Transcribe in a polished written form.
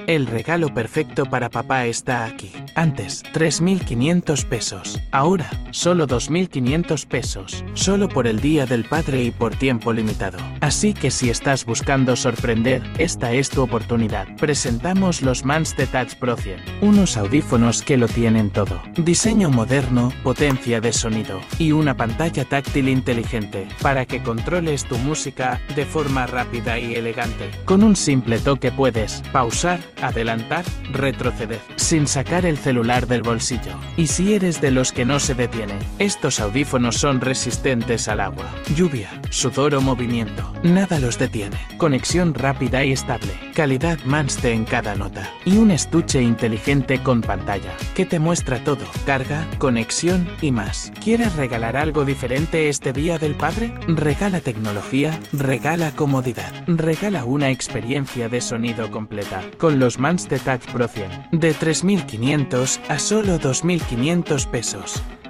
El regalo perfecto para papá está aquí. Antes, 3.500 pesos. Ahora, solo 2.500 pesos. Solo por el Día del Padre y por tiempo limitado. Así que si estás buscando sorprender, esta es tu oportunidad. Presentamos los Manste Touch Pro 100. Unos audífonos que lo tienen todo. Diseño moderno, potencia de sonido y una pantalla táctil inteligente para que controles tu música de forma rápida y elegante. Con un simple toque puedes pausar, adelantar, retroceder, sin sacar el celular del bolsillo. Y si eres de los que no se detiene, estos audífonos son resistentes al agua, lluvia, sudor o movimiento. Nada los detiene. Conexión rápida y estable. Calidad Manste en cada nota. Y un estuche inteligente con pantalla que te muestra todo. Carga, conexión y más. ¿Quieres regalar algo diferente este Día del Padre? Regala tecnología, regala comodidad. Regala una experiencia de sonido completa con los Manste Touch Pro 100. De 3.500 a solo 2.500 pesos.